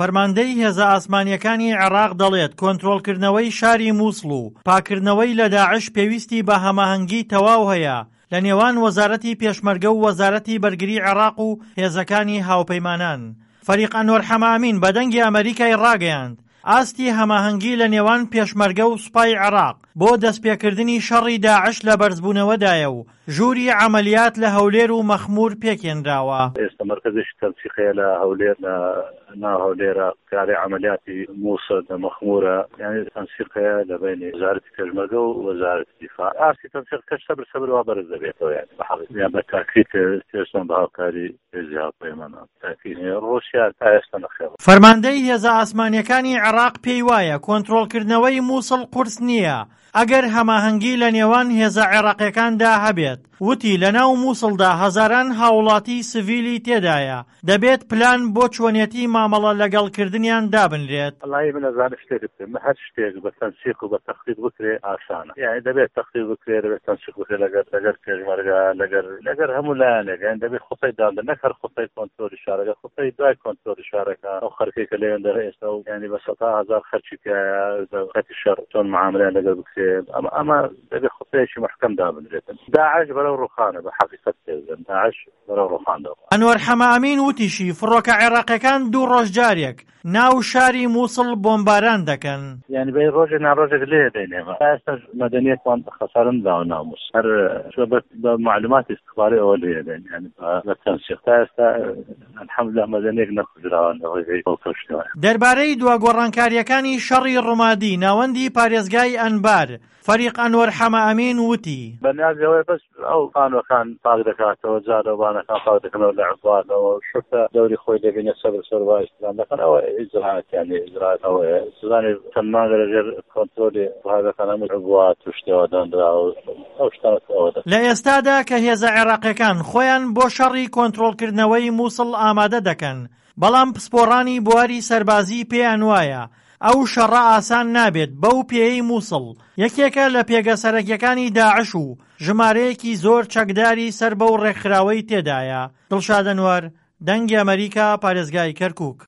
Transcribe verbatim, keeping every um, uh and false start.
فەرماندەی هێزە ئاسمانیەکانی عێراق دەڵێت کۆنتڕۆڵکردنەوەی شاری مووسڵ و پاکردنەوەی لە داعش پێویستی بە هەماهەنگی تەواو هەیە لە نێوان وەزارەتی پێشمەرگە و وەزارەتی بەرگری عێراق و هێزەکانی هاوپەیمانان. فەریق ئەنوەر حەمامین بە دەنگی ئەمریکای ڕاگەیاند ئاستی هەماهەنگی لە نێوان پێشمەرگە و سوپای عێراق بۆ دەستپێکردنی شەڕی داعش لە بەرزبوونەوەدایە و ژووری عەمەلیات لە هەولێر و مەخموور پێکێنراوە. ئێستا مەرکەزێکی تەنسیقەیە لە هەولێر لە ناو هەولێرە کاری عەمەلیاتی مووسڵ لە مەخموورە، یعنی تەنسیقەیە لە بینی وەزارەتی پێشمەرگە و وەزارەتی دیفاع. ئاستی تەنسیق کەس سەبر سەبر وا بەرز دەبێتەوە، یعنی بەحەقیقت یان بە تاکید تێشتن بە هاوکاری هێزی هاوپەیمانان تاکید ڕۆسیا تا ئێستا نەخێڵ. فەرماندەی هێزە ئاسمانیەکانی عێراق پێی وایە کۆنتڕۆڵکردنەوەی مووسڵ قورس نییە ئەگەر هەماهەنگی لە نێوان هێزە عێراقیەکاندا هەبێت. وتی لە ناو مووسڵدا هەزاران هاوڵاتی سڤیلی تێدایە، دەبێت پلان بۆ چۆنێتی مامەڵە لەگەڵکردنیان دابنرێت. وەڵی من ئەزانم شتێکت پێم هەر شتێک بە تەنسیق و بە تەخطیط بکرێ ئاسانە، یعنی دەبێت تەخطیط بکرێ، دەبێت تەنسیق بکرێ لەگەر لەگەر پێشمەرگە لەگەر لەگەر هەموو لایەنێک، یعنی دەبێت خوتەی دادن نەک هەر خوتەی کۆنترۆلی شارەکە، خوتەی دوای کۆنترۆلی شارەکە ئەو خەرکێک کە لێیان دەرە ئێستا و یعنی بە سەتا هەزار خەرچی تایە خەتی شەڕ چۆن معاملەیان لەگەر بکرێت، ئەمە ئەمە دەبێت خوتەیەکی محکەم دابنرێتن. داعش بەرەو ڕوخانە بە حەقیقەت تێزن، داعش بەرەو ڕوخاندەوە. ئەنوەر حەمامین وتیشی فڕۆکە عێراقیەکان دوو ڕۆژ جارێک ناو شاری مووسڵ بۆمباران دەکەن، یعنی بە ڕۆژێک ناڕۆژێک لێ دەینێمە. ئێستا مەدەنیەتوان خەسارن داوە ناموس هەر بە معلوماتی استخباری ئەوە لێ دەین، یعنی بە تەنسیق تا ئێستا الحەمدولله مەدەنیەک نەخوژراوە لەڕێگەی ئەو کەشتەوە. دەربارەی دووەگۆڕانکاریەکانی شەڕی ڕوومادی ناوەندی پارێزگای ئەنبار فەریق ئەنوەر حەمامین وتی بەنیازەوەی بەس ئەو قانوەکان پاک دەکاتەوە، جارەوانەکان پاک دەکەنەوە لە عوباتەوە، شتە دەوری خۆی دەبینێت سەبر سەروا ئیسلام دەکەن، ئەوە ئیجرات یعنی ئیجرات ئەوەیە سزانێ چەند مانگە لەژێر کۆنترۆلی ڕادەکان هەموو عوبات و شتەوە دانراوە ئەو شتانە ئەوە دەکەن. لە ئێستادا کە هێزە عێراقیەکان خۆیان بۆ شەڕی کۆنترۆڵکردنەوەی مووسڵ ئامادە دەکەن، بەڵام پسپۆڕانی بواری سەربازی پێیان وایە ئەو شەڕە ئاسان نابێت بەو پێیەی مووسڵ یەکێکە لە پێگە سەرەکیەکانی داعش و ژمارەیەکی زۆر چەکداری سەر بەو ڕێکخراوەی تێدایە. دڵشاد ئەنوەر، دەنگی ئەمریکا، پارێزگای کەرکووک.